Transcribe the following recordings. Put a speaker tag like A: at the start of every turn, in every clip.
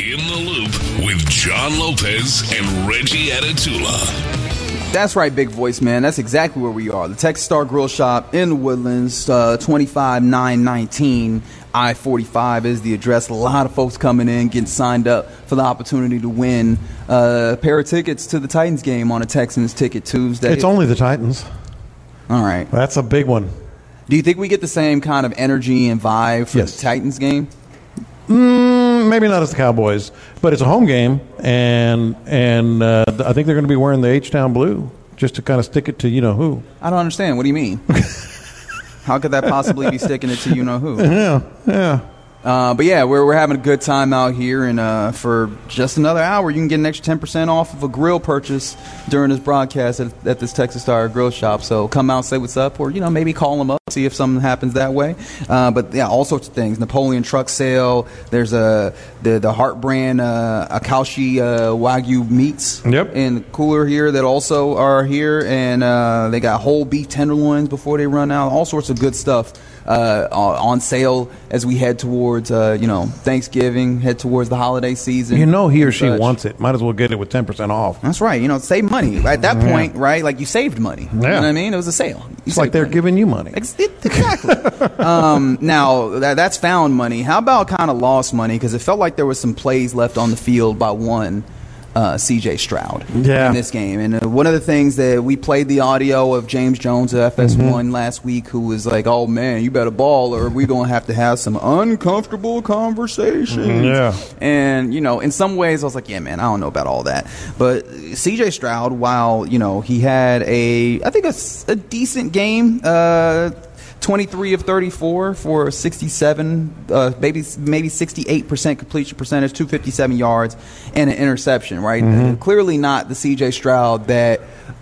A: In the Loop with John Lopez and Reggie Atatula.
B: That's right, big voice man. That's exactly where we are. The Texas Star Grill Shop in the Woodlands, 25919 I-45 is the address. A lot of folks coming in, getting signed up for the opportunity to win a pair of tickets to the Titans game on a Texans Ticket Tuesday.
C: It's only the Titans.
B: All right.
C: That's a big one.
B: Do you think we get the same kind of energy and vibe for the Titans game?
C: Maybe not as the Cowboys, but it's a home game, and I think they're going to be wearing the H-Town blue just to kind of stick it to you-know-who.
B: I don't understand. What do you mean? How could that possibly be sticking it to you-know-who?
C: Yeah.
B: But yeah, we're having a good time out here, and for just another hour, you can get an extra 10% off of a grill purchase during this broadcast at this Texas Star Grill Shop. So come out, say what's up, or maybe call them up, see if something happens that way. But yeah, all sorts of things. Napoleon truck sale. There's the Heart brand Akaushi Wagyu meats in the cooler here that also are here, and they got whole beef tenderloins before they run out. All sorts of good stuff on sale as we head towards Thanksgiving, head towards the holiday season.
C: He or she wants it. Might as well get it with 10% off.
B: That's right. Save money. At that point, right, like you saved money. You know what I mean? It was a sale.
C: It's like they're giving you money.
B: Exactly. Now, that's found money. How about kind of lost money? Because it felt like there was some plays left on the field by one C.J. Stroud in this game. And one of the things that we played the audio of James Jones of FS1 last week, who was like, oh, man, you better ball or we're going to have some uncomfortable conversations. And, in some ways I was like, yeah, man, I don't know about all that. But C.J. Stroud, while, he had a decent game, 23 of 34 for 67, maybe 68% completion percentage, 257 yards, and an interception, right? Clearly not the C.J. Stroud that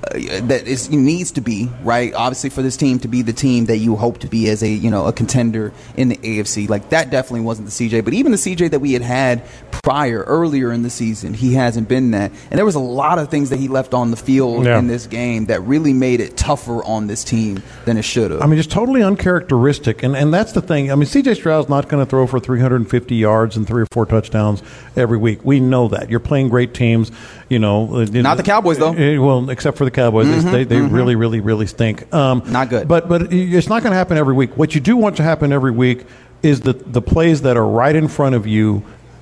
B: needs to be, right? Obviously for this team to be the team that you hope to be as a contender in the AFC. Like, that definitely wasn't the C.J., but even the C.J. that we had earlier in the season, he hasn't been that. And there was a lot of things that he left on the field in this game that really made it tougher on this team than it should have.
C: I mean, just totally uncharacteristic, and that's the thing. I mean, C.J. Stroud's not going to throw for 350 yards and 3 or 4 touchdowns every week. We know that. You're playing great teams.
B: Not the Cowboys, though.
C: Well, except for the Cowboys. They really, really, really stink.
B: Not good.
C: But it's not going to happen every week. What you do want to happen every week is the plays that are right in front of you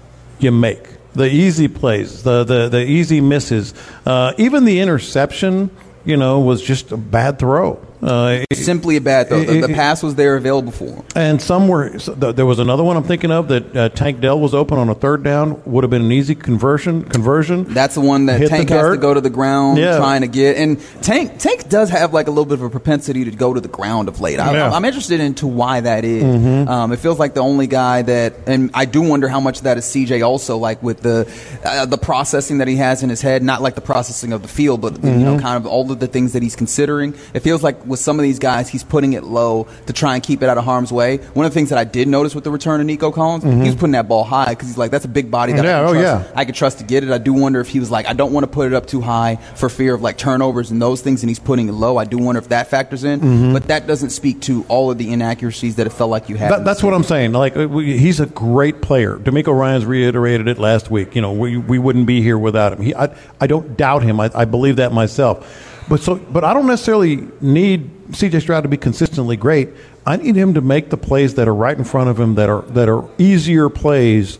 C: make. The easy plays, the easy misses. Even the interception, was just a bad throw.
B: Simply a bad throw. The pass was there available for him.
C: And there was another one I'm thinking of that Tank Dell was open on a third down. Would have been an easy conversion. That's
B: the one that Tank has to go to the ground trying to get. And Tank does have like a little bit of a propensity to go to the ground of late. I'm interested into why that is. It feels like the only guy that, and I do wonder how much of that is CJ also, like with the processing that he has in his head, not like the processing of the field, but kind of all of the things that he's considering. It feels like with some of these guys, he's putting it low to try and keep it out of harm's way. One of the things that I did notice with the return of Nico Collins, he was putting that ball high because he's like, that's a big body that I could trust to get it. I do wonder if he was like, I don't want to put it up too high for fear of like turnovers and those things, and he's putting it low. I do wonder if that factors in, but that doesn't speak to all of the inaccuracies that it felt like you had.
C: That's what I'm saying. Like, he's a great player. D'Amico Ryans reiterated it last week. We wouldn't be here without him. I don't doubt him. I believe that myself. But I don't necessarily need C.J. Stroud to be consistently great. I need him to make the plays that are right in front of him that are easier plays,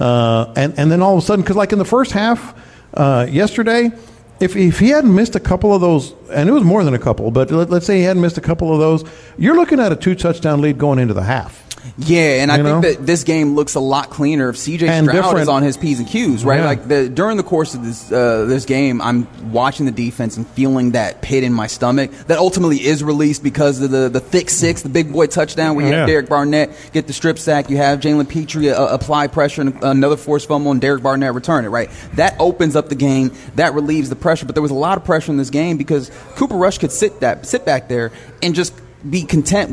C: and then all of a sudden, because like in the first half yesterday, if he hadn't missed a couple of those, and it was more than a couple, but let's say he hadn't missed a couple of those, you're looking at a 2-touchdown lead going into the half.
B: Yeah, and I think that this game looks a lot cleaner if C.J. Stroud is on his P's and Q's, right? Like during the course of this game, I'm watching the defense and feeling that pit in my stomach that ultimately is released because of the thick six, the big boy touchdown where you have Derek Barnett get the strip sack, you have Jalen Petrie apply pressure and another forced fumble, and Derek Barnett return it, right? That opens up the game, that relieves the pressure, but there was a lot of pressure in this game because Cooper Rush could sit back there and just be content with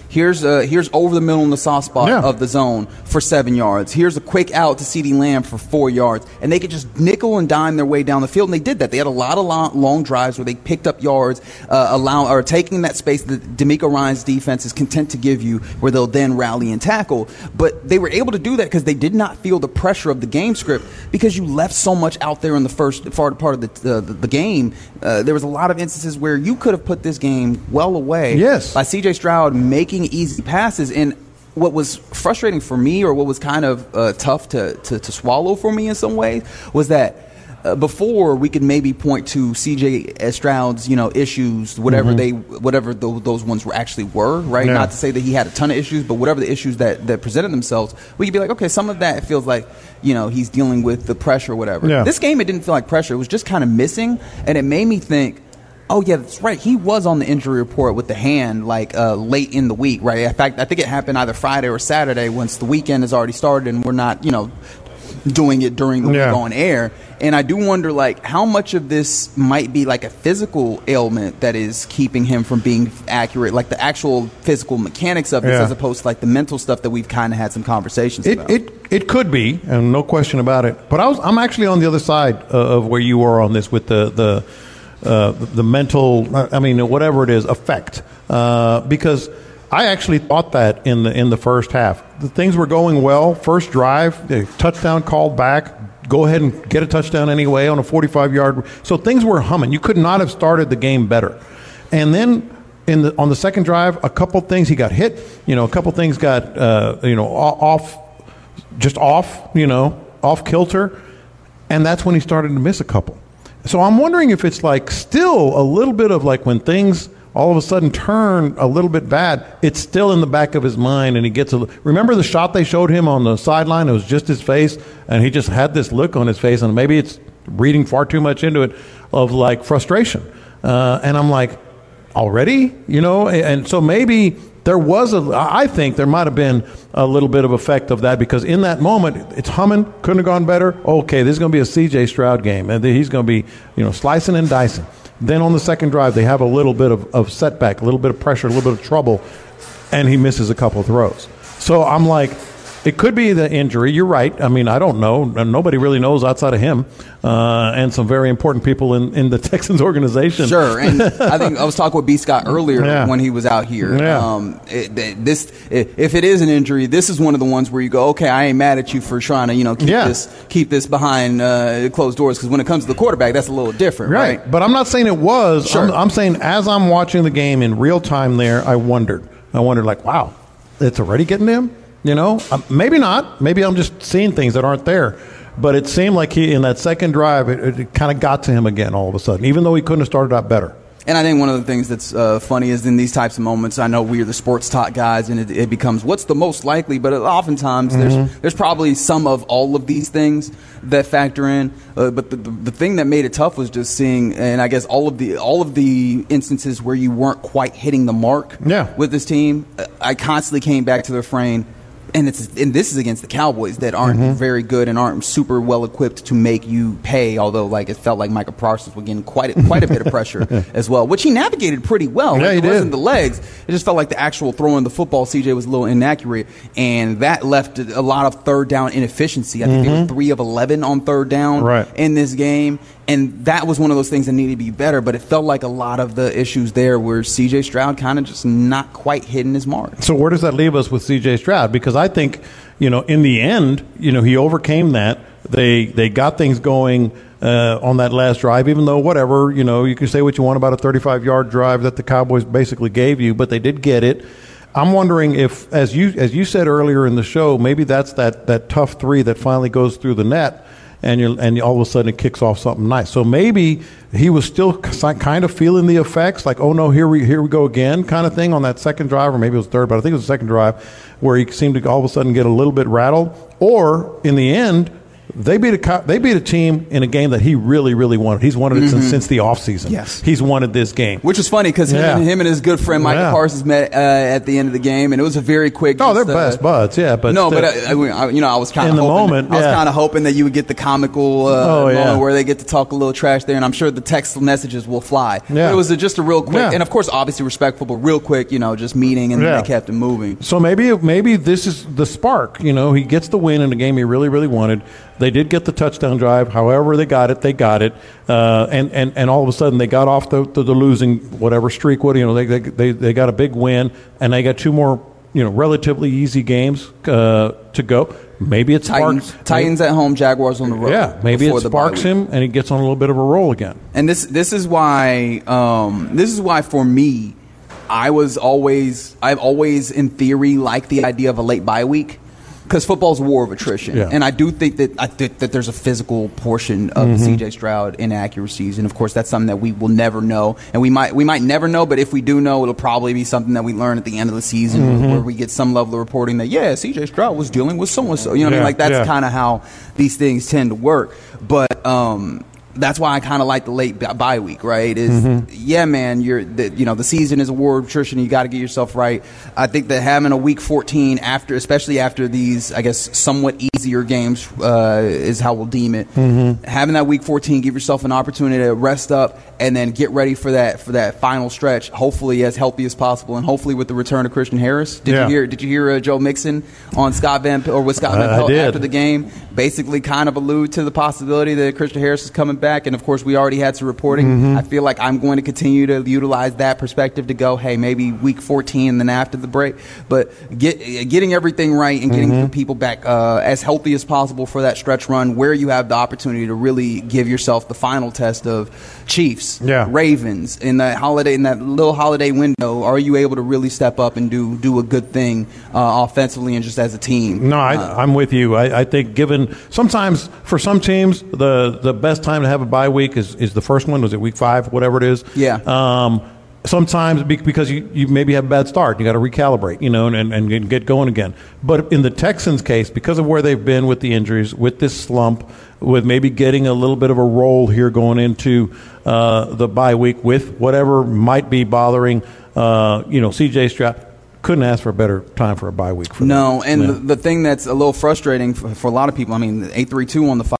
B: Here's over the middle in the soft spot of the zone for 7 yards. Here's a quick out to CeeDee Lamb for 4 yards. And they could just nickel and dime their way down the field, and they did that. They had a lot of long drives where they picked up yards, taking that space that D'Amico Ryan's defense is content to give you, where they'll then rally and tackle. But they were able to do that because they did not feel the pressure of the game script, because you left so much out there in the first part of the game. There was a lot of instances where you could have put this game well away by C.J. Stroud making easy passes. And what was frustrating for me, or what was kind of tough to swallow for me in some ways, was that before we could maybe point to C.J. Stroud's, issues, whatever those ones actually were, right? Yeah. Not to say that he had a ton of issues, but whatever the issues that presented themselves, we could be like, okay, some of that feels like, he's dealing with the pressure or whatever. Yeah. This game, it didn't feel like pressure. It was just kind of missing, and it made me think, oh, yeah, that's right. He was on the injury report with the hand, late in the week, right? In fact, I think it happened either Friday or Saturday, once the weekend has already started and we're not, doing it during the week on air. And I do wonder, how much of this might be like a physical ailment that is keeping him from being accurate, like the actual physical mechanics of this, as opposed to the mental stuff that we've kind of had some conversations about.
C: It could be, and no question about it. But I'm actually on the other side of where you were on this with the mental, whatever it is, effect, because I actually thought that in the first half. The things were going well. First drive, the touchdown called back. Go ahead and get a touchdown anyway on a 45-yard. So things were humming. You could not have started the game better. And then on the second drive, a couple things, he got hit. A couple things got off kilter, and that's when he started to miss a couple. So I'm wondering if it's still a little bit of when things all of a sudden turn a little bit bad, it's still in the back of his mind, and he gets remember the shot they showed him on the sideline? It was just his face, and he just had this look on his face, and maybe it's reading far too much into it, of frustration. And I'm already? And so maybe there was I think there might have been a little bit of effect of that, because in that moment, it's humming, couldn't have gone better. Okay, this is going to be a C.J. Stroud game, and he's going to be, slicing and dicing. Then on the second drive, they have a little bit of setback, a little bit of pressure, a little bit of trouble, and he misses a couple of throws. So I'm it could be the injury. You're right. I don't know. Nobody really knows outside of him and some very important people in the Texans organization.
B: Sure. And I think I was talking with B. Scott earlier when he was out here.
C: Yeah.
B: If it is an injury, this is one of the ones where you go, okay, I ain't mad at you for trying to keep this behind closed doors, because when it comes to the quarterback, that's a little different, right?
C: But I'm not saying it was.
B: Sure.
C: I'm saying as I'm watching the game in real time there, I wondered wow, it's already getting to him. Maybe not. Maybe I'm just seeing things that aren't there. But it seemed like in that second drive, it kind of got to him again all of a sudden, even though he couldn't have started out better.
B: And I think one of the things that's funny is in these types of moments, I know we're the sports talk guys, and it becomes what's the most likely, but oftentimes there's probably some of all of these things that factor in. But the thing that made it tough was just seeing, and I guess all of the instances where you weren't quite hitting the mark with this team. I constantly came back to the refrain. And this is against the Cowboys that aren't very good and aren't super well equipped to make you pay. Although, it felt like Micah Parsons was getting quite a bit of pressure as well, which he navigated pretty well.
C: Yeah, he did.
B: It wasn't the legs; it just felt like the actual throwing the football. CJ was a little inaccurate, and that left a lot of third down inefficiency. I think they were 3 of 11 on third down in this game. And that was one of those things that needed to be better, but it felt like a lot of the issues there were C.J. Stroud kind of just not quite hitting his mark.
C: So where does that leave us with C.J. Stroud? Because I think, in the end, he overcame that. They got things going on that last drive, even though whatever, you can say what you want about a 35-yard drive that the Cowboys basically gave you, but they did get it. I'm wondering if, as you said earlier in the show, maybe that's that tough three that finally goes through the net. And all of a sudden it kicks off something nice. So maybe he was still kind of feeling the effects, oh no, here we go again, kind of thing on that second drive, or maybe it was third, but I think it was the second drive, where he seemed to all of a sudden get a little bit rattled. Or in the end, They beat a team in a game that he really, really wanted. He's wanted it since the offseason.
B: Yes.
C: He's wanted this game.
B: Which is funny because him and his good friend Michael Parsons met at the end of the game, and it was a very quick.
C: Oh, they're best buds, yeah. But
B: no, but I was kind of
C: in the moment.
B: I was kind of hoping that you would get the comical moment where they get to talk a little trash there, and I'm sure the text messages will fly. Yeah. But it was just a real quick, and of course, obviously respectful, but real quick, just meeting, and then they kept it moving.
C: So maybe this is the spark. He gets the win in a game he really, really wanted. They did get the touchdown drive. However, they got it. And all of a sudden they got off the losing whatever streak. They got a big win, and they got two more relatively easy games to go. Maybe it sparks
B: Titans at home, Jaguars on the road.
C: Yeah, maybe it sparks him, and he gets on a little bit of a roll again.
B: And this is why for me, I've always in theory liked the idea of a late bye week. Because football's a war of attrition, and I do think that there's a physical portion of C.J. Stroud inaccuracies, and of course that's something that we will never know, and we might never know, but if we do know, it'll probably be something that we learn at the end of the season, where we get some level of reporting that C.J. Stroud was dealing with so and so, that's kind of how these things tend to work, but that's why I kind of like the late bye week, right? Man, the season is a war of attrition. You got to get yourself right. I think that having a week 14 especially after these, I guess, somewhat easier games is how we'll deem it. Having that week 14, give yourself an opportunity to rest up and then get ready for that final stretch. Hopefully as healthy as possible, and hopefully with the return of Christian Harris. Did you hear Joe Mixon on Scott Van Pelt after the game? Basically, kind of allude to the possibility that Christian Harris is coming back. And of course, we already had some reporting. I feel like I'm going to continue to utilize that perspective to go, hey, maybe week 14 and then after the break. But getting everything right and getting the people back as healthy as possible for that stretch run, where you have the opportunity to really give yourself the final test of Chiefs, Ravens in that little holiday window. Are you able to really step up and do a good thing offensively and just as a team?
C: No, I'm with you. I think given sometimes for some teams the best time to have a bye week is the first one. Was it week 5, whatever it is?
B: Yeah.
C: Sometimes because you maybe have a bad start, you got to recalibrate, and get going again. But in the Texans' case, because of where they've been with the injuries, with this slump, with maybe getting a little bit of a roll here going into the bye week with whatever might be bothering, C.J. Stroud, couldn't ask for a better time for a bye week for them.
B: No, and the thing that's a little frustrating for a lot of people, 832 on the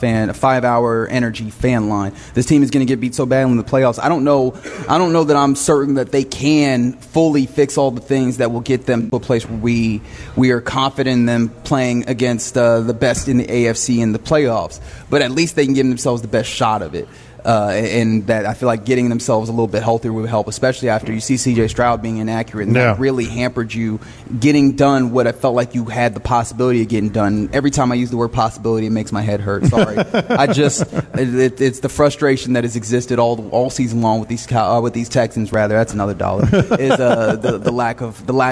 B: 5-hour energy fan line. This team is going to get beat so badly in the playoffs. I don't know that I'm certain that they can fully fix all the things that will get them to a place where we are confident in them playing against the best in the AFC in the playoffs. But at least they can give themselves the best shot of it. And that I feel like getting themselves a little bit healthier would help, especially after you see C.J. Stroud being inaccurate, and that really hampered you getting done what I felt like you had the possibility of getting done. Every time I use the word possibility, it makes my head hurt. Sorry, it's the frustration that has existed all season long with these Texans. Rather, that's another dollar. Is the lack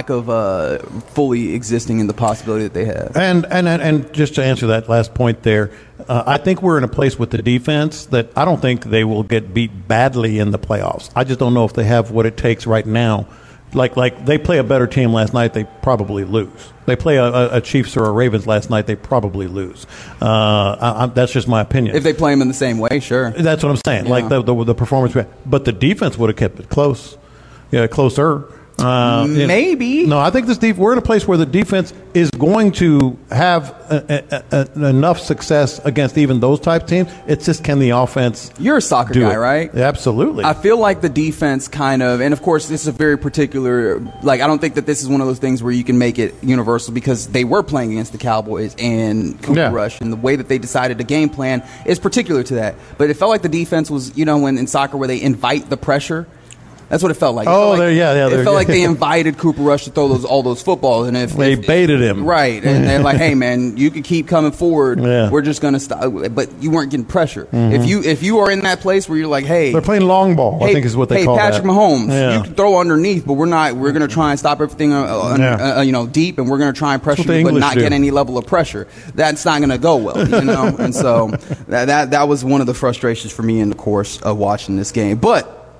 B: of fully existing in the possibility that they have.
C: And just to answer that last point there. I think we're in a place with the defense that I don't think they will get beat badly in the playoffs. I just don't know if they have what it takes right now. Like they play a better team last night, they probably lose. They play a Chiefs or a Ravens last night, they probably lose. That's just my opinion.
B: If they play them in the same way, sure.
C: That's what I'm saying. Yeah. Like the performance, but the defense would have kept it close, closer.
B: Maybe.
C: No, I think we're in a place where the defense is going to have enough success against even those type teams. It's just, can the offense
B: You're a soccer guy, right?
C: Absolutely.
B: I feel like the defense kind of, and of course this is a very particular, I don't think that this is one of those things where you can make it universal, because they were playing against the Cowboys and Cooper Rush, and the way that they decided to game plan is particular to that. But it felt like the defense was, when in soccer where they invite the pressure. That's what it felt like. It felt like they invited Cooper Rush to throw all those footballs, and if
C: they baited him,
B: right? And they're like, "Hey, man, you can keep coming forward. We're just going to stop." But you weren't getting pressure. If you are in that place where you're like, "Hey,"
C: they're playing long ball. I think is what they call
B: Patrick
C: that.
B: Mahomes, you can throw underneath, but we're not. We're going to try and stop everything, deep, and we're going to try and pressure you, but not get any level of pressure. That's not going to go well, And so that was one of the frustrations for me in the course of watching this game, but.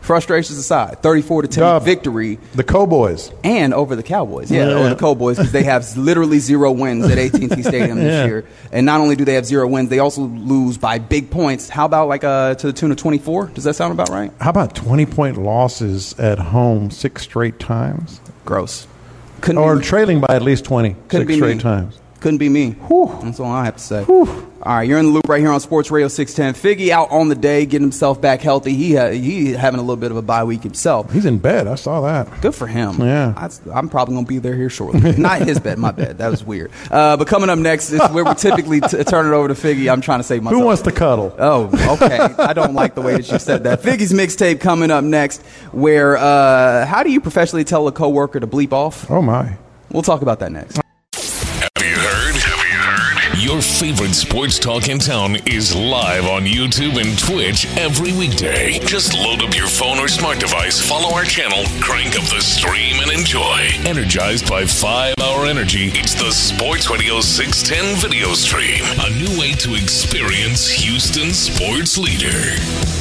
B: Frustrations aside, 34-10 victory.
C: The Cowboys.
B: And over the Cowboys. Over the Cowboys, because they have literally 0 wins at AT&T Stadium this year. And not only do they have 0 wins, they also lose by big points. How about to the tune of 24? Does that sound about right?
C: How about 20-point losses at home 6 straight times?
B: Gross.
C: Or trailing by at least 20 6 straight times.
B: Couldn't be me. Whew. That's all I have to say. Whew. All right, you're in the loop right here on Sports Radio 610. Figgy out on the day, getting himself back healthy. He having a little bit of a bye week himself.
C: He's in bed. I saw that.
B: Good for him.
C: Yeah.
B: I'm probably going to be there here shortly. Not his bed, my bed. That was weird. But coming up next is where we typically turn it over to Figgy. I'm trying to save myself.
C: Who wants to cuddle?
B: Oh, okay. I don't like the way that you said that. Figgy's mixtape coming up next, where how do you professionally tell a coworker to bleep off?
C: Oh, my.
B: We'll talk about that next.
A: Your favorite sports talk in town is live on YouTube and Twitch every weekday. Just load up your phone or smart device, follow our channel, crank up the stream, and enjoy. Energized by 5-Hour Energy, it's the Sports Radio 610 video stream. A new way to experience Houston's sports leader.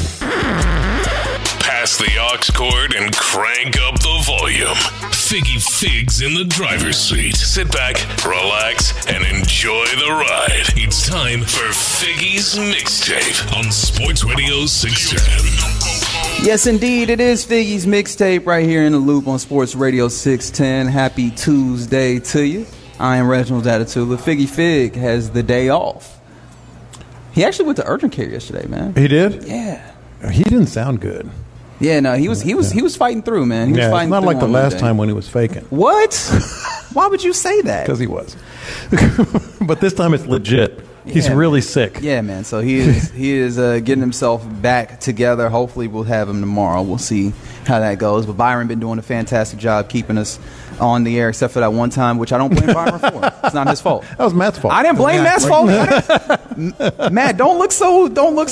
A: Pass the aux cord and crank up the volume. Figgy Figs in the driver's seat. Sit back, relax, and enjoy the ride. It's time for Figgy's Mixtape on Sports Radio 610.
B: Yes, indeed, it is Figgy's Mixtape right here in the loop on Sports Radio 610. Happy Tuesday to you. I am Reginald Atatula. Figgy Fig has the day off. He actually went to urgent care yesterday, man.
C: He did?
B: Yeah.
C: He didn't sound good.
B: Yeah, no, he was fighting through, man. He was fighting
C: it's not
B: through
C: like the last
B: day.
C: time when he was faking.
B: What? Why would you say that?
C: Because he was. But this time it's legit. He's really sick.
B: Yeah, man. So he is getting himself back together. Hopefully we'll have him tomorrow. We'll see how that goes. But Byron been doing a fantastic job keeping us on the air, except for that one time, which I don't blame Byron for. It's not his fault.
C: That was Matt's fault.
B: I didn't blame Matt's fault. Matt, don't look so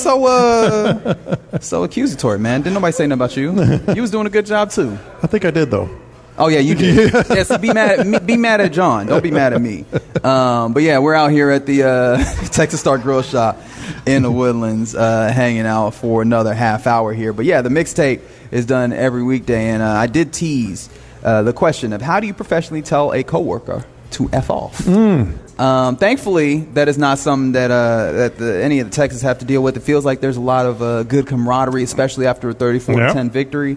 B: accusatory, man. Didn't nobody say nothing about you. You was doing a good job too.
C: I think I did though.
B: Oh yeah, you did. Yes, be mad at John. Don't be mad at me. But yeah, we're out here at the Texas Star Grill Shop in the Woodlands, hanging out for another half hour here. But yeah, the mixtape is done every weekday, and I did tease the question of how do you professionally tell a coworker to F off? Thankfully, that is not something that any of the Texans have to deal with. It feels like there's a lot of good camaraderie, especially after a 34-10 victory.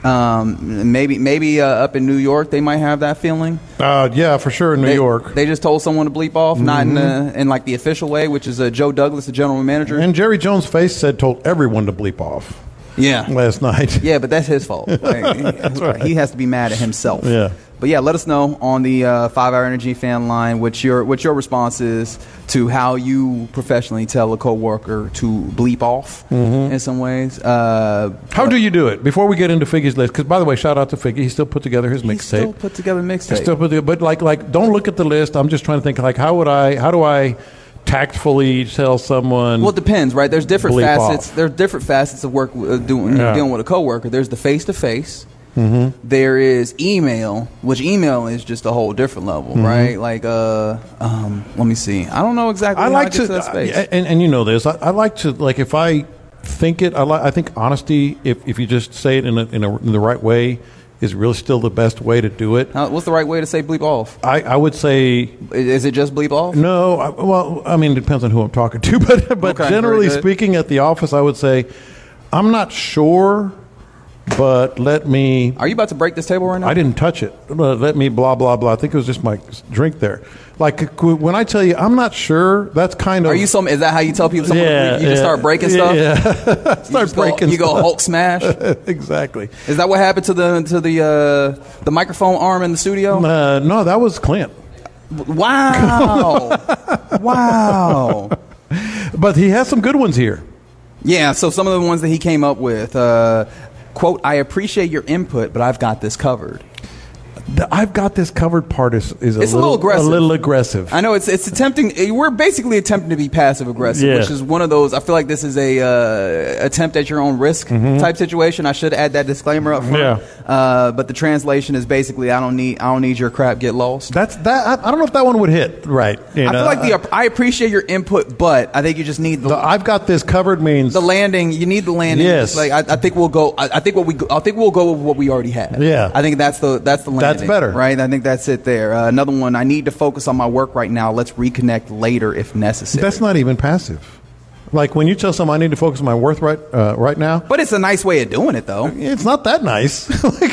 B: Maybe up in New York they might have that feeling.
C: Yeah, for sure in New York.
B: They just told someone to bleep off, not in like the official way, which is Joe Douglas, the general manager.
C: And Jerry Jones' face told everyone to bleep off.
B: Yeah,
C: last night.
B: Yeah, but that's his fault.
C: That's right.
B: He has to be mad at himself.
C: Yeah.
B: But yeah, let us know on the 5-Hour Energy fan line what your response is to how you professionally tell a coworker to bleep off in some ways.
C: How do you do it? Before we get into Figgy's list, because by the way, shout out to Figgy. He still put together his mixtape.
B: Still put together mixtape.
C: But like, don't look at the list. I'm just trying to think like, how do I tactfully tell someone?
B: Well, it depends, right? There's different facets.
C: Off.
B: There's different facets of work dealing with a coworker. There's the face-to-face. There is email, which email is just a whole different level, right? Like, let me see. I don't know exactly how I get to that space.
C: And you know this. I like to, like, if I think it, I think honesty, if you just say it in the right way, is really still the best way to do it.
B: What's the right way to say bleep off?
C: I would say...
B: Is it just bleep off?
C: No. It depends on who I'm talking to. But okay, generally speaking, at the office, I would say, I'm not sure, but let me...
B: Are you about to break this table right now?
C: I didn't touch it. Let me blah, blah, blah. I think it was just my drink there. Like, when I tell you I'm not sure, that's kind of...
B: Is that how you tell people something? You just start breaking stuff?
C: Yeah. Start breaking
B: You go Hulk smash?
C: Exactly.
B: Is that what happened to the microphone arm in the studio?
C: No, that was Clint.
B: Wow. Wow.
C: But he has some good ones here.
B: Yeah, so some of the ones that he came up with, quote, I appreciate your input, but I've got this covered.
C: The I've got this covered part is
B: it's a little aggressive.
C: A little aggressive.
B: I know it's attempting. We're basically attempting to be passive aggressive, which is one of those. I feel like this is a attempt at your own risk type situation. I should add that disclaimer up front.
C: Yeah.
B: But the translation is basically I don't need your crap. Get lost.
C: That's that. I don't know if that one would hit right.
B: I feel like I appreciate your input, but I think you just need the
C: I've got this covered means
B: the landing. You need the landing.
C: Yes.
B: Like I think we'll go. I think we'll go with what we already have.
C: Yeah.
B: I think that's the landing.
C: That's better,
B: right? I think that's it there. Another one. I need to focus on my work right now. Let's reconnect later if necessary.
C: That's not even passive. Like when you tell someone I need to focus on my worth right now.
B: But it's a nice way of doing it, though.
C: It's not that nice.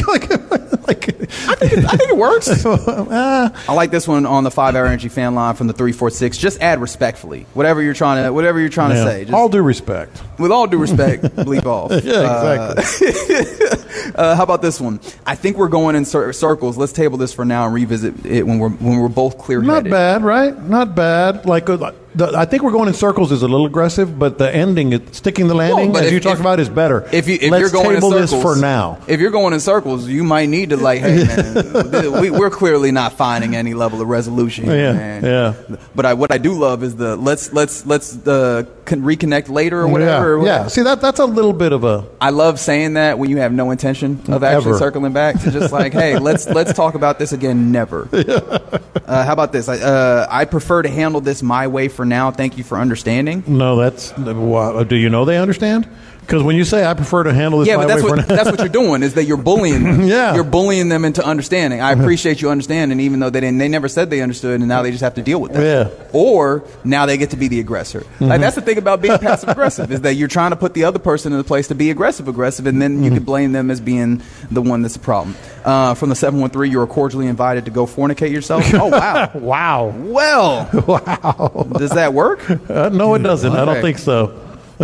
B: I think it works. I like this one on the 5 Hour Energy fan line from the 346. Just add respectfully. Whatever you're trying to say. Just,
C: all due respect.
B: With all due respect, bleep off.
C: Yeah, exactly.
B: How about this one? I think we're going in circles. Let's table this for now and revisit it when we're both clear-headed.
C: Not bad, right? Not bad. I think we're going in circles is a little aggressive, but the ending, sticking the landing, as you talked about, is better.
B: If
C: Let's
B: you're going
C: table
B: in circles,
C: this for now.
B: If you're going in circles, you might need to hey man, we're clearly not finding any level of resolution here, man.
C: Yeah.
B: But what I do love is the let's reconnect later or whatever.
C: Yeah. See that that's a little bit of a.
B: I love saying that when you have no intention of actually circling back to just like, hey, let's talk about this again. Never. How about this? I prefer to handle this my way for now. Thank you for understanding.
C: No, that's. Do you know they understand? Because when you say I prefer to handle this my way for now,
B: that's what you're doing is that you're bullying them.
C: Yeah.
B: You're bullying them into understanding. I appreciate you understanding, even though they never said they understood, and now they just have to deal with that.
C: Yeah.
B: Or now they get to be the aggressor. Like that's the thing about being passive aggressive is that you're trying to put the other person in the place to be aggressive, and then you can blame them as being the one that's the problem. From the 713, you are cordially invited to go fornicate yourself. Oh wow,
C: wow.
B: Well,
C: wow.
B: Does that work?
C: No, it doesn't. Okay. I don't think so.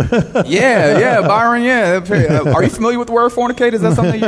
B: yeah, Byron. Yeah, are you familiar with the word fornicate? Is that something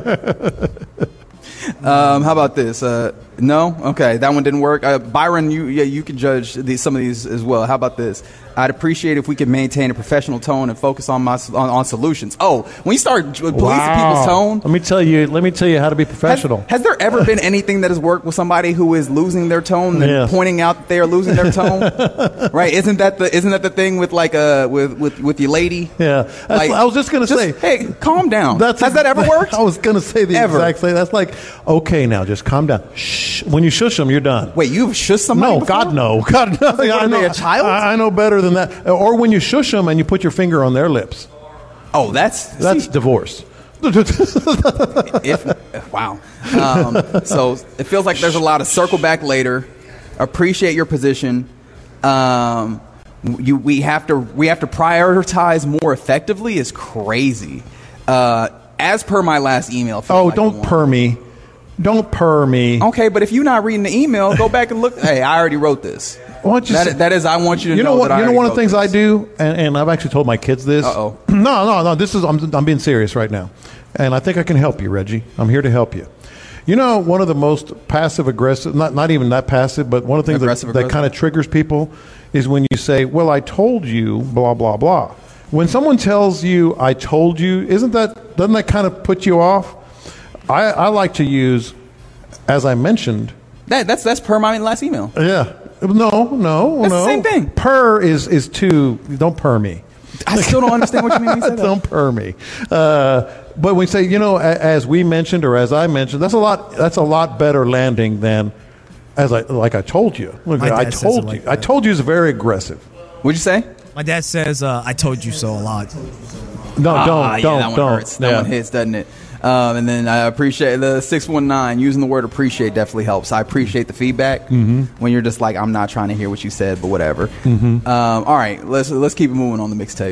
B: you're? How about this? No, okay, that one didn't work. Byron, you can judge some of these as well. How about this? I'd appreciate if we could maintain a professional tone and focus on solutions. Oh, when you start policing people's tone,
C: let me tell you how to be professional.
B: Has there ever been anything that has worked with somebody who is losing their tone and pointing out that they are losing their tone? Right? Isn't that the thing with with your lady?
C: Yeah, I was just gonna say,
B: hey, calm down. Has that ever worked?
C: I was gonna say the exact same. That's like, okay, now just calm down. Shh. When you shush them, you're done.
B: Wait, you've shushed somebody?
C: No,
B: before?
C: God no. God no.
B: I know a child.
C: I know better than that. Or when you shush them and you put your finger on their lips.
B: Oh, that's
C: divorce.
B: Wow. So it feels like there's a lot of circle back later. Appreciate your position. We have to prioritize more effectively is crazy. As per my last email.
C: Don't per me. Don't purr me.
B: Okay, but if you're not reading the email, go back and look. Hey, I already wrote this. That is, I want you to know what.
C: You know one of the things I do, and I've actually told my kids this.
B: Uh-oh.
C: No. This is I'm being serious right now, and I think I can help you, Reggie. I'm here to help you. You know, one of the most passive aggressive, not even that passive, but one of the things that kind of triggers people is when you say, "Well, I told you," blah blah blah. When someone tells you, "I told you," doesn't that kind of put you off? I like to use, as I mentioned.
B: That's per my last email.
C: Yeah. No.
B: That's the same thing.
C: Per is too. Don't per me.
B: I still don't understand what you mean when you say that.
C: Don't per me. But when we say, as we mentioned or as I mentioned, that's a lot better landing than I told you. I told you. I told you is very aggressive.
B: What'd you say?
D: My dad says, "I told you so" a lot.
C: No, don't.
B: That one hurts. That one hits, doesn't it? And then I appreciate the 619 using the word appreciate definitely helps. I appreciate the feedback when you're just like, I'm not trying to hear what you said, but whatever. All right, let's keep it moving on the mixtape.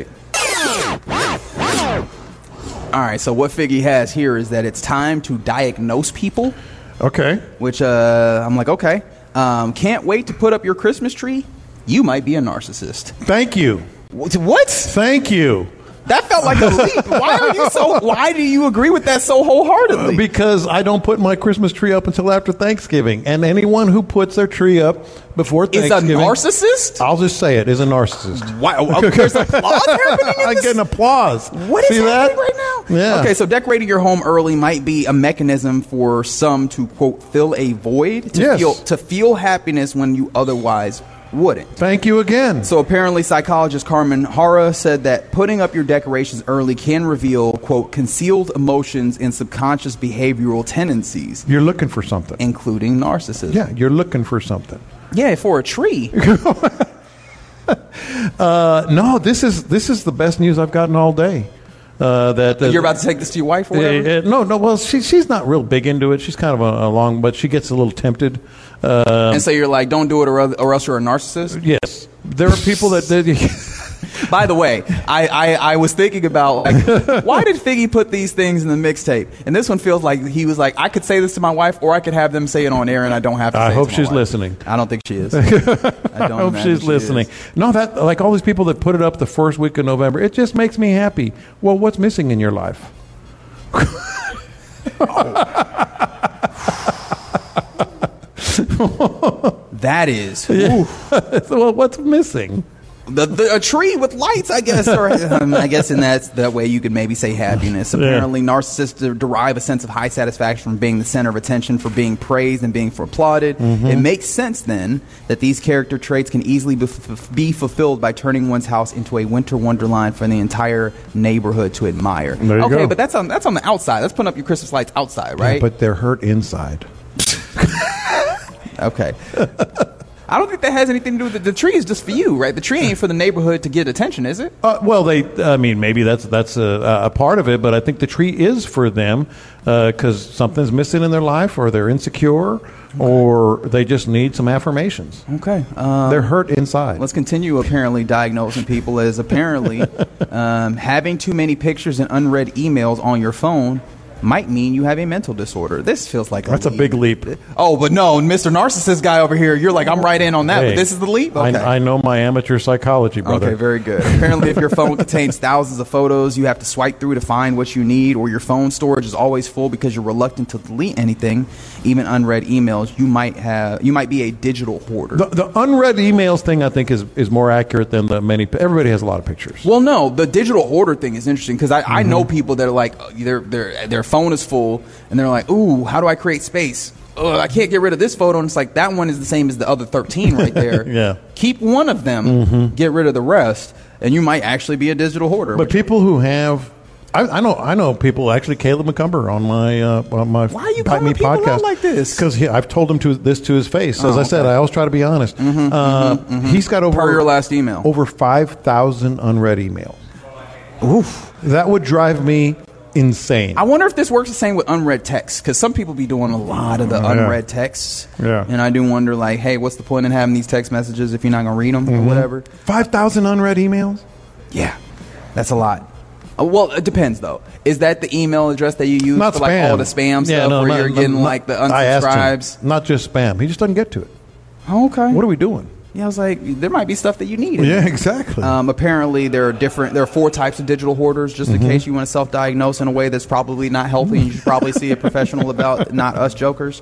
B: All right, so what Figgy has here is that it's time to diagnose people.
C: Okay.
B: Which I'm like, okay. Can't wait to put up your Christmas tree. You might be a narcissist.
C: Thank you.
B: What?
C: Thank you.
B: That felt like a leap. Why do you agree with that so wholeheartedly?
C: Because I don't put my Christmas tree up until after Thanksgiving. And anyone who puts their tree up before Thanksgiving...
B: Is a narcissist?
C: I'll just say it, is a narcissist.
B: Wow. There's applause happening in
C: I
B: this?
C: get an applause.
B: What is happening right now?
C: Yeah.
B: Okay, so decorating your home early might be a mechanism for some to, quote, fill a void, to feel happiness when you otherwise wouldn't.
C: Thank you again.
B: So apparently psychologist Carmen Hara said that putting up your decorations early can reveal, quote, concealed emotions and subconscious behavioral tendencies.
C: You're looking for something.
B: Including narcissism.
C: Yeah, you're looking for something.
B: Yeah, for a tree.
C: No, this is the best news I've gotten all day.
B: You're about to take this to your wife or whatever?
C: No. Well, she's not real big into it. She's kind of along, but she gets a little tempted.
B: And so you're like, don't do it or else you're a narcissist?
C: Yes. There are people that...
B: By the way, I was thinking about, like, why did Figgy put these things in the mixtape? And this one feels like he was like, I could say this to my wife, or I could have them say it on air, and I don't have to say it to my wife.
C: I hope she's listening.
B: I don't think she is.
C: I hope she's listening. No, that, like all these people that put it up the first week of November, it just makes me happy. Well, what's missing in your life?
B: That is.
C: Well, what's missing?
B: A tree with lights, I guess. Or I guess in that way you could maybe say happiness. Apparently, narcissists derive a sense of high satisfaction from being the center of attention, for being praised and being applauded. Mm-hmm. It makes sense then that these character traits can easily be fulfilled by turning one's house into a winter wonderland for the entire neighborhood to admire.
C: There you go.
B: But that's on the outside. That's putting up your Christmas lights outside, right?
C: Yeah, but they're hurt inside.
B: Okay. I don't think that has anything to do with it. The tree is just for you, right? The tree ain't for the neighborhood to get attention, is it?
C: Well, maybe that's a part of it, but I think the tree is for them because something's missing in their life, or they're insecure, or they just need some affirmations.
B: Okay.
C: They're hurt inside.
B: Let's continue apparently diagnosing people as apparently having too many pictures and unread emails on your phone might mean you have a mental disorder. This feels like
C: that's a big leap.
B: Oh, but no, Mr. Narcissist guy over here, you're like, I'm right in on that, but this is the leap? Okay.
C: I know my amateur psychology, brother.
B: Okay, very good. Apparently, if your phone contains thousands of photos, you have to swipe through to find what you need, or your phone storage is always full because you're reluctant to delete anything, even unread emails, you might be a digital hoarder.
C: The unread emails thing, I think, is more accurate than the many. Everybody has a lot of pictures.
B: Well, no, the digital hoarder thing is interesting because I know people that are like, their phone is full, and they're like, ooh, how do I create space? I can't get rid of this photo. And it's like, that one is the same as the other 13 right there.
C: Yeah.
B: Keep one of them, get rid of the rest, and you might actually be a digital hoarder.
C: But people who have, I know people, actually, Caleb McCumber on my
B: Why are you
C: Bite Me
B: calling people
C: podcast
B: out like this?
C: Because I've told him this to his face. As I said, I always try to be honest. He's got
B: per your last email
C: over 5,000 unread emails.
B: Oof.
C: That would drive me insane.
B: I wonder if this works the same with unread texts, because some people be doing a lot of the unread texts.
C: Yeah.
B: And I do wonder, like, hey, what's the point in having these text messages if you're not going to read them or whatever?
C: 5,000 unread emails?
B: Yeah, that's a lot. Well, it depends, though. Is that the email address that you use
C: not
B: for
C: spam.
B: Like all the spam stuff where you're getting like the unsubscribes?
C: Not just spam. He just doesn't get to it.
B: Oh, okay.
C: What are we doing?
B: Yeah, I was like, there might be stuff that you need.
C: Yeah, exactly.
B: Apparently, there are 4 types of digital hoarders, just in case you want to self-diagnose in a way that's probably not healthy, and you should probably see a professional about, not us jokers.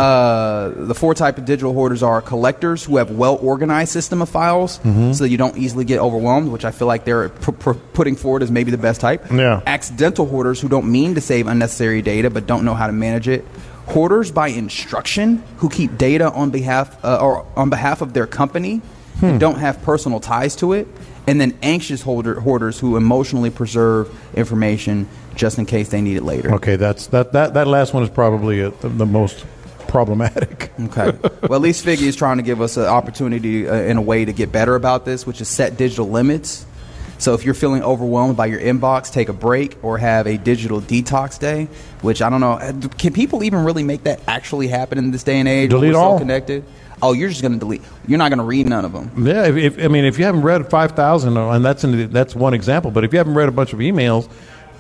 B: The 4 types of digital hoarders are collectors who have well-organized system of files, so that you don't easily get overwhelmed, which I feel like they're putting forward as maybe the best type.
C: Yeah.
B: Accidental hoarders who don't mean to save unnecessary data but don't know how to manage it. Hoarders by instruction who keep data on behalf of their company and don't have personal ties to it, and then anxious hoarders who emotionally preserve information just in case they need it later.
C: Okay, that last one is probably the most problematic.
B: Okay. Well, at least Figgy is trying to give us an opportunity in a way to get better about this, which is set digital limits. So if you're feeling overwhelmed by your inbox, take a break or have a digital detax day, which I don't know. Can people even really make that actually happen in this day and age?
C: Delete
B: we're
C: all.
B: So connected? Oh, you're just going to delete. You're not going to read none of them.
C: Yeah, if you haven't read 5,000, and that's one example, but if you haven't read a bunch of emails,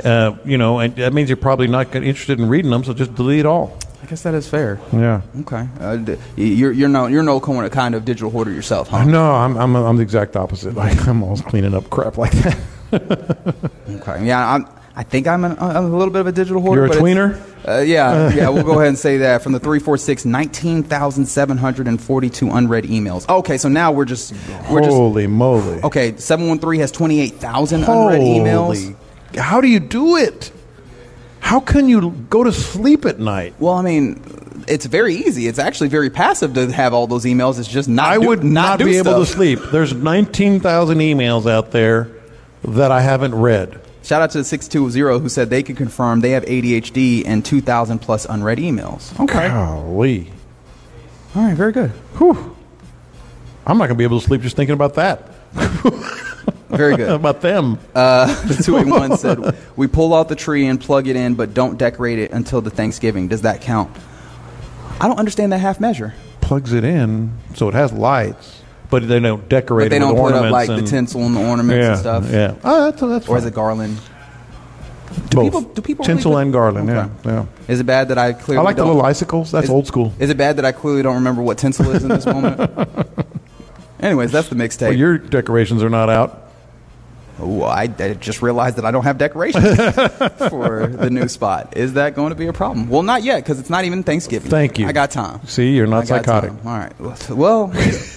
C: and that means you're probably not interested in reading them, so just delete all.
B: I guess that is fair.
C: Yeah.
B: Okay. You're no kind of digital hoarder yourself, huh?
C: No, I'm the exact opposite. Like, I'm always cleaning up crap like that.
B: Okay. Yeah, I think I'm a little bit of a digital hoarder.
C: You're a tweener?
B: Yeah, we'll go ahead and say that. From the 346, 19,742 unread emails. Okay, so now we're just
C: Holy moly.
B: Okay, 713 has 28,000 unread emails.
C: How do you do it? How can you go to sleep at night?
B: Well, I mean, it's very easy. It's actually very passive to have all those emails. It's just not.
C: I would not be able to
B: stuff.
C: sleep. There's 19,000 emails out there that I haven't read.
B: Shout out to the 620 who said they can confirm they have ADHD and 2,000 plus unread emails. Okay.
C: Golly.
B: All right, very good.
C: Whew. I'm not going to be able to sleep just thinking about that.
B: Very good.
C: About them.
B: The 281 said, we pull out the tree and plug it in, but don't decorate it until the Thanksgiving. Does that count? I don't understand that half measure.
C: Plugs it in, so it has lights. But they don't decorate
B: But they
C: it with
B: don't put up
C: ornaments.
B: like the tinsel and the ornaments and stuff.
C: Yeah. Oh, that's fine.
B: Or is it garland?
C: Both.
B: Do people
C: tinsel
B: really
C: and garland?
B: Okay.
C: Yeah.
B: Is it bad that I clearly
C: I like the
B: don't?
C: little icicles. That's old school.
B: Is it bad that I clearly don't remember what tinsel is in this moment? Anyways, that's the mixtape.
C: Well, your decorations are not out.
B: Oh, I just realized that I don't have decorations for the new spot. Is that going to be a problem? Well, not yet, because it's not even Thanksgiving.
C: Thank you.
B: I got time.
C: See, you're not psychotic.
B: All right. Well,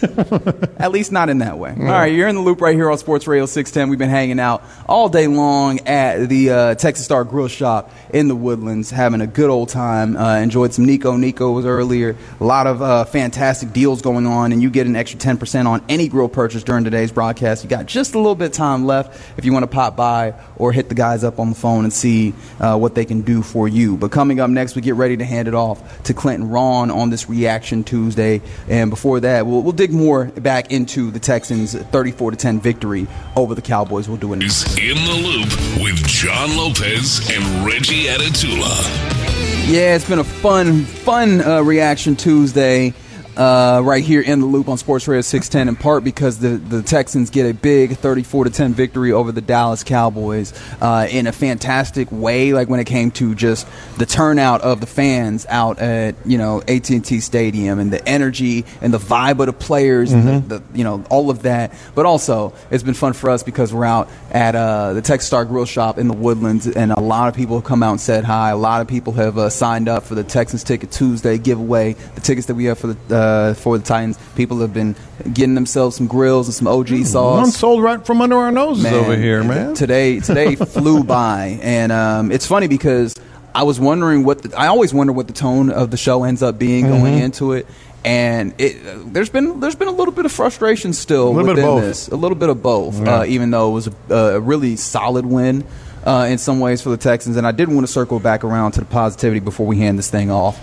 B: at least not in that way. All right, you're in the loop right here on Sports Radio 610. We've been hanging out all day long at the Texas Star Grill Shop in the Woodlands, having a good old time. Enjoyed some Nico. Nico was earlier. A lot of fantastic deals going on, and you get an extra 10% on any grill purchase during today's broadcast. You got just a little bit of time left if you want to pop by or hit the guys up on the phone and see what they can do for you. But coming up next, we get ready to hand it off to Clinton Ron on this Reaction Tuesday. And before that, we'll dig more back into the Texans' 34-10 victory over the Cowboys. We'll do it next.
A: In the Loop with John Lopez and Reggie Adetula.
B: Yeah, it's been a fun Reaction Tuesday. Right here in the Loop on Sports Radio 610, in part because the Texans get a big 34-10 victory over the Dallas Cowboys in a fantastic way. Like when it came to just the turnout of the fans out at AT&T Stadium and the energy and the vibe of the players and the all of that. But also it's been fun for us because we're out at the Texas Star Grill Shop in the Woodlands, and a lot of people have come out and said hi. A lot of people have signed up for the Texans Ticket Tuesday giveaway. The tickets that we have for the Titans, people have been getting themselves some grills and some OG sauce.
C: One sold right from under our noses over here, man.
B: Today flew by, and it's funny because I was wondering I always wonder what the tone of the show ends up being going into it. And there's been a little bit of frustration still within this. A little bit of both, even though it was a really solid win in some ways for the Texans. And I did want to circle back around to the positivity before we hand this thing off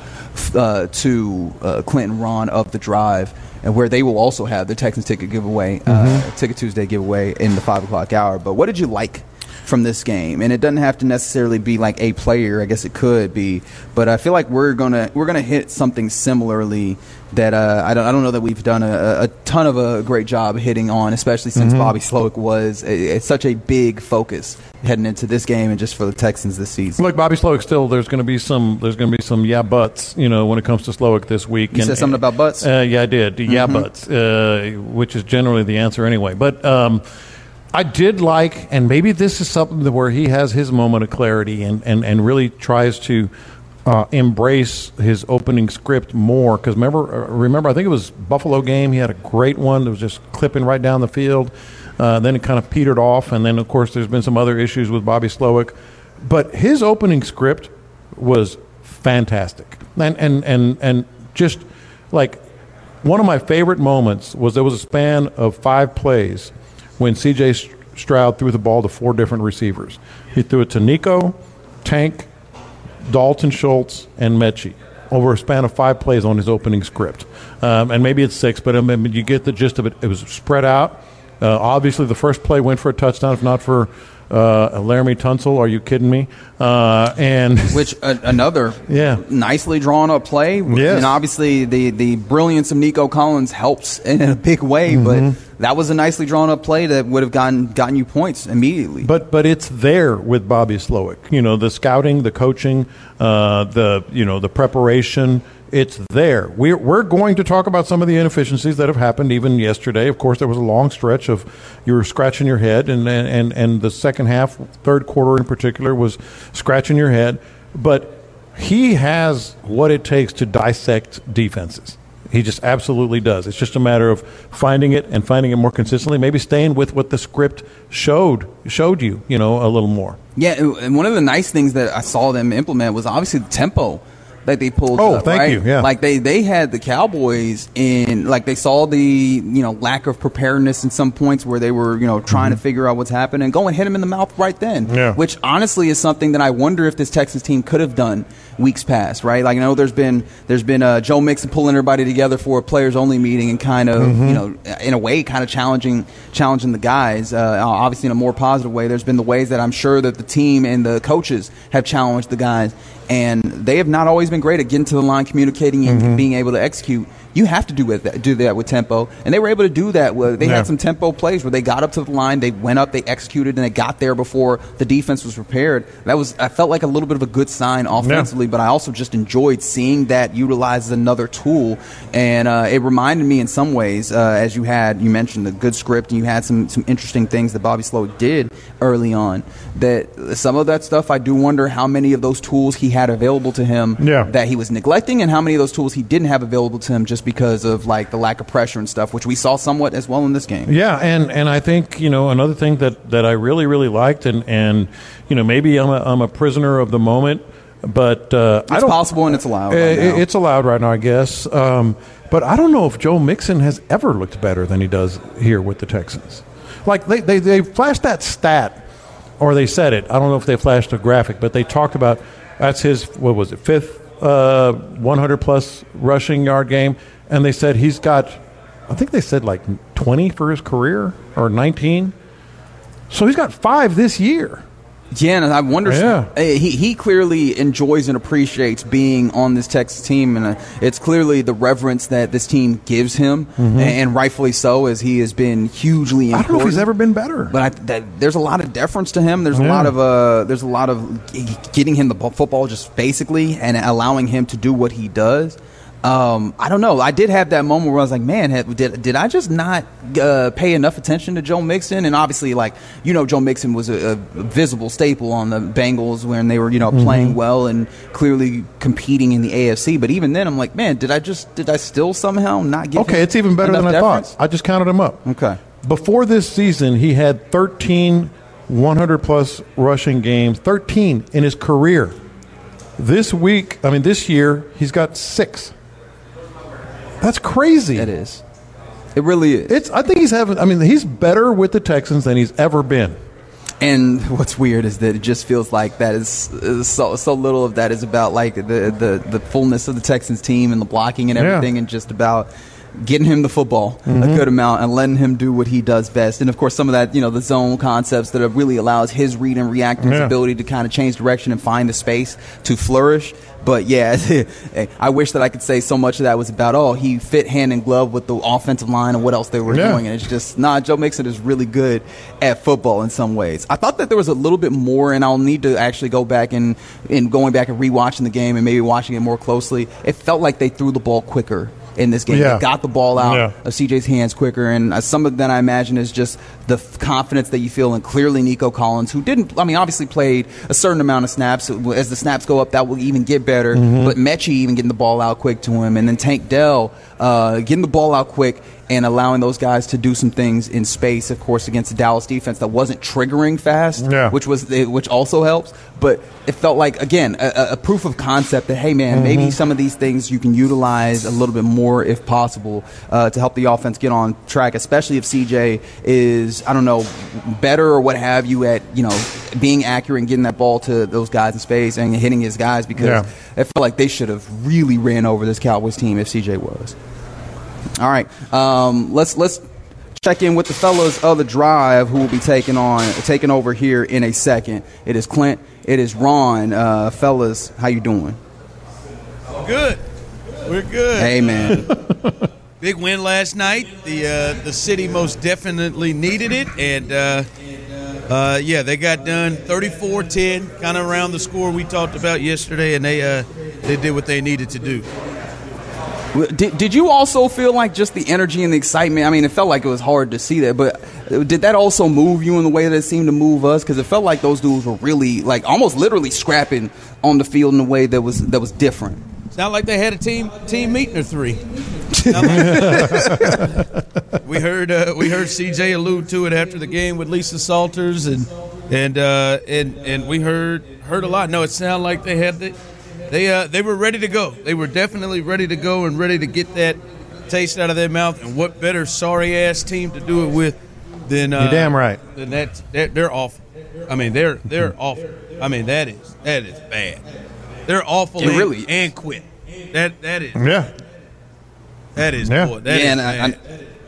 B: to Clinton Ron of The Drive, and where they will also have the Texans ticket giveaway, Ticket Tuesday giveaway in the 5 o'clock hour. But what did you like from this game? And it doesn't have to necessarily be like a player. I guess it could be, but I feel like we're gonna hit something similarly that I don't know that we've done a ton of a great job hitting on, especially since Bobby Slowik was such a big focus heading into this game and just for the Texans this season.
C: Look, Bobby Slowik still. There's going to be some yeah buts. When it comes to Slowik this week.
B: You said something about butts.
C: Yeah, I did. Yeah buts, which is generally the answer anyway. But I did like, and maybe this is something where he has his moment of clarity and really tries to embrace his opening script more. Because remember, I think it was Buffalo game. He had a great one that was just clipping right down the field. Then it kind of petered off, and then of course there's been some other issues with Bobby Slowik. But his opening script was fantastic, and just like one of my favorite moments was there was a span of 5 plays when C.J. Stroud threw the ball to 4 different receivers. He threw it to Nico, Tank, Dalton Schultz, and Mechie over a span of 5 plays on his opening script. And maybe it's 6, but you get the gist of it. It was spread out. Obviously, the first play went for a touchdown, if not for Laramie Tunsil. Are you kidding me?
B: Which another nicely drawn up play.
C: Yes.
B: And obviously the brilliance of Nico Collins helps in a big way, but that was a nicely drawn up play that would have gotten you points immediately.
C: But it's there with Bobby Slowik. The scouting, the coaching, the preparation. It's there. We're going to talk about some of the inefficiencies that have happened even yesterday. Of course, there was a long stretch of you were scratching your head, and the second half, third quarter in particular, was scratching your head. But he has what it takes to dissect defenses. He just absolutely does. It's just a matter of finding it and finding it more consistently, maybe staying with what the script showed you, a little more.
B: Yeah, and one of the nice things that I saw them implement was obviously the tempo that they pulled up,
C: thank
B: right?
C: you, yeah.
B: Like they had the Cowboys in, like they saw the, lack of preparedness in some points where they were, trying to figure out what's happening and go and hit him in the mouth right then, which honestly is something that I wonder if this Texans team could have done weeks past, right? Like, I know there's been Joe Mixon pulling everybody together for a players-only meeting and kind of, in a way, kind of challenging the guys, obviously in a more positive way. There's been the ways that I'm sure that the team and the coaches have challenged the guys, and they have not always been great at getting to the line, communicating, and being able to execute. You have to do that with tempo, and they were able to do that. They had some tempo plays where they got up to the line, they went up, they executed, and they got there before the defense was prepared. I felt like a little bit of a good sign offensively, but I also just enjoyed seeing that utilized as another tool, and it reminded me in some ways, as you mentioned the good script, and you had some interesting things that Bobby Slow did early on, that some of that stuff, I do wonder how many of those tools he had available to him that he was neglecting, and how many of those tools he didn't have available to him just because of like the lack of pressure and stuff, which we saw somewhat as well in this game.
C: Yeah, and I think another thing that I really really liked, and maybe I'm a prisoner of the moment, but
B: it's possible and it's allowed.
C: It's allowed right now, I guess. But I don't know if Joe Mixon has ever looked better than he does here with the Texans. Like they flashed that stat, or they said it. I don't know if they flashed a graphic, but they talked about that's his fifth 100-plus rushing yard game, and they said he's got, I think they said like 20 for his career, or 19. So he's got 5 this year.
B: Yeah, and I wonder. He clearly enjoys and appreciates being on this Texas team, and it's clearly the reverence that this team gives him, and rightfully so, as he has been hugely important.
C: I don't know if he's ever been better,
B: but there's a lot of deference to him. There's a lot of getting him the football just basically, and allowing him to do what he does. I don't know. I did have that moment where I was like, man, did I just not pay enough attention to Joe Mixon? And obviously, Joe Mixon was a visible staple on the Bengals when they were, playing well and clearly competing in the AFC. But even then, I'm like, man, did I still somehow not get
C: it's even better than I thought. I just counted him up.
B: Okay.
C: Before this season, he had 13 100-plus rushing games, 13 in his career. This year, he's got 6. That's crazy.
B: It is. It really is.
C: I think he's better with the Texans than he's ever been.
B: And what's weird is that it just feels like that is so little of that is about like the fullness of the Texans team and the blocking and everything, and just about getting him the football a good amount and letting him do what he does best. And of course, some of that, the zone concepts that really allows his read and react and his ability to kind of change direction and find the space to flourish. But yeah, I wish that I could say so much of that was about, he fit hand in glove with the offensive line and what else they were doing. And it's just, Joe Mixon is really good at football in some ways. I thought that there was a little bit more, and I'll need to actually go back and going back and rewatching the game and maybe watching it more closely. It felt like they threw the ball quicker in this game. They got the ball out of CJ's hands quicker, and some of that I imagine is just the confidence that you feel in clearly Nico Collins, who obviously played a certain amount of snaps. As the snaps go up, that will even get better, but Mechie even getting the ball out quick to him, and then Tank Dell getting the ball out quick and allowing those guys to do some things in space, of course, against the Dallas defense that wasn't triggering fast, which also helps. But it felt like, again, a proof of concept that, hey, man, maybe some of these things you can utilize a little bit more if possible to help the offense get on track, especially if CJ is, better or what have you at, being accurate and getting that ball to those guys in space and hitting his guys, because it felt like they should have really ran over this Cowboys team if CJ was. All right, let's check in with the fellas of the drive who will be taking over here in a second. It is Clint. It is Ron. Fellas, how you doing?
E: Good. We're good.
B: Hey, man.
E: Big win last night. The city most definitely needed it, and they got done 34-10, kind of around the score we talked about yesterday, and they did what they needed to do.
B: Did you also feel like just the energy and the excitement? I mean, it felt like it was hard to see that, but did that also move you in the way that it seemed to move us? Because it felt like those dudes were really, like, almost literally scrapping on the field in a way that was different.
E: It's not like they had a team meeting or three. We heard CJ allude to it after the game with Lisa Salters, and we heard a lot. No, it sounded like they had they were ready to go. They were definitely ready to go and ready to get that taste out of their mouth. And what better sorry ass team to do it with than
C: you're damn right.
E: Than that. They're awful. I mean, they're awful. I mean, that is bad. They're awful and quit. That is.
C: Yeah.
E: That is. Yeah. Boy, that is bad.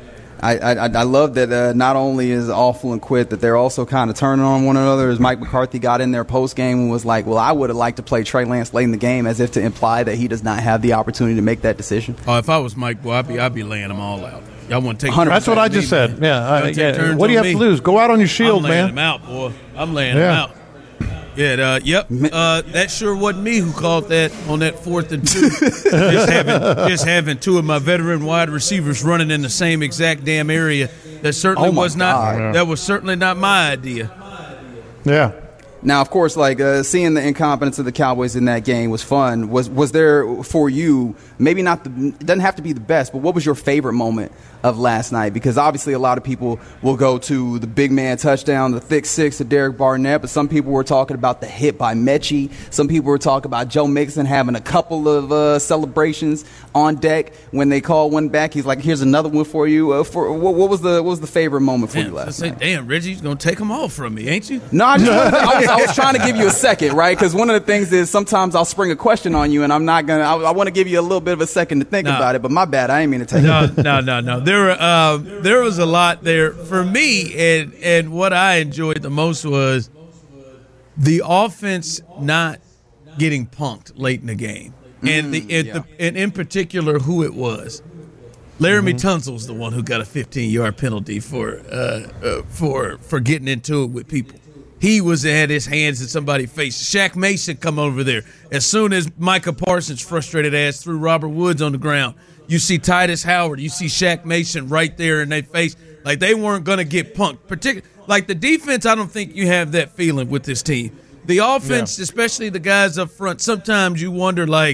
B: I love that not only is awful and quit, that they're also kind of turning on one another. As Mike McCarthy got in there post game and was like, "Well, I would have liked to play Trey Lance late in the game," as if to imply that he does not have the opportunity to make that decision.
E: Oh, if I was Mike, boy, I'd be laying them all out. Y'all want to take?
C: That's what I just said. Yeah. What do you have to lose? Go out on your shield, man.
E: I'm laying them out, boy. I'm laying them out. Yeah, yep. That sure wasn't me who called that on that 4th and 2. just having two of my veteran wide receivers running in the same exact damn area. That certainly was not. That was certainly not my idea.
C: Yeah.
B: Now, of course, like seeing the incompetence of the Cowboys in that game was fun. Was there for you? Maybe not. It doesn't have to be the best, but what was your favorite moment of last night? Because obviously, a lot of people will go to the big man touchdown, the thick six of Derek Barnett, but some people were talking about the hit by Mechie. Some people were talking about Joe Mixon having a couple of celebrations on deck when they called one back. He's like, "Here's another one for you." What was the favorite moment for you last night?
E: Damn, Reggie's gonna take them all from me, ain't you?
B: No, I was trying to give you a second, right? Because one of the things is sometimes I'll spring a question on you, and I'm not gonna. I want to give you a little bit of a second to think about it. But my bad, I ain't mean to take it.
E: No. There was a lot there for me, and what I enjoyed the most was the offense not getting punked late in the game, and and in particular who it was. Laramie Tunsil's the one who got a 15-yard penalty for getting into it with people. He had his hands in somebody's face. Shaq Mason come over there. As soon as Micah Parsons' frustrated ass threw Robert Woods on the ground, you see Titus Howard, you see Shaq Mason right there in their face. Like they weren't going to get punked. Like the defense, I don't think you have that feeling with this team. The offense, especially the guys up front, sometimes you wonder are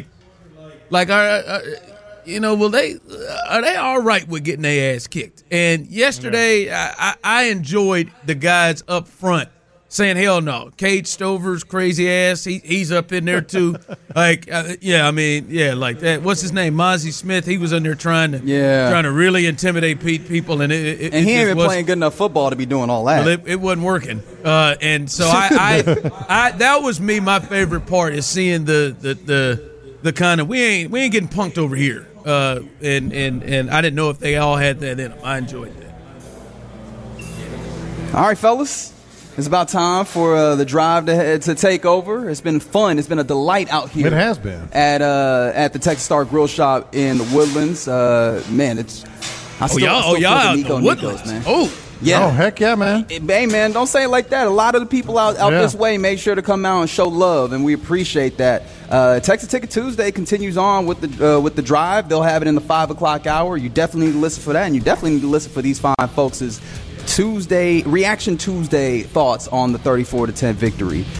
E: they all right with getting their ass kicked? And yesterday, I enjoyed the guys up front saying, hell no. Cade Stover's crazy ass, he's up in there too. Like that. What's his name? Mozzie Smith. He was in there trying to really intimidate people, and he
B: ain't been playing good enough football to be doing all that.
E: Well, it wasn't working, and so I that was my favorite part is seeing the kind of we ain't getting punked over here, and I didn't know if they all had that in them. I enjoyed that.
B: All right, fellas. It's about time for the drive to take over. It's been fun. It's been a delight out here.
C: It has been
B: at the Texas Star Grill Shop in the Woodlands. Man, it's I still feel the Nico Nikos, man.
E: Oh,
B: yeah.
C: Oh, heck yeah, man.
B: Hey, man, don't say it like that. A lot of the people out this way made sure to come out and show love, and we appreciate that. Texas Ticket Tuesday continues on with the drive. They'll have it in the 5 o'clock hour. You definitely need to listen for that, and you definitely need to listen for these fine folks' Reaction Tuesday thoughts on the 34-10 victory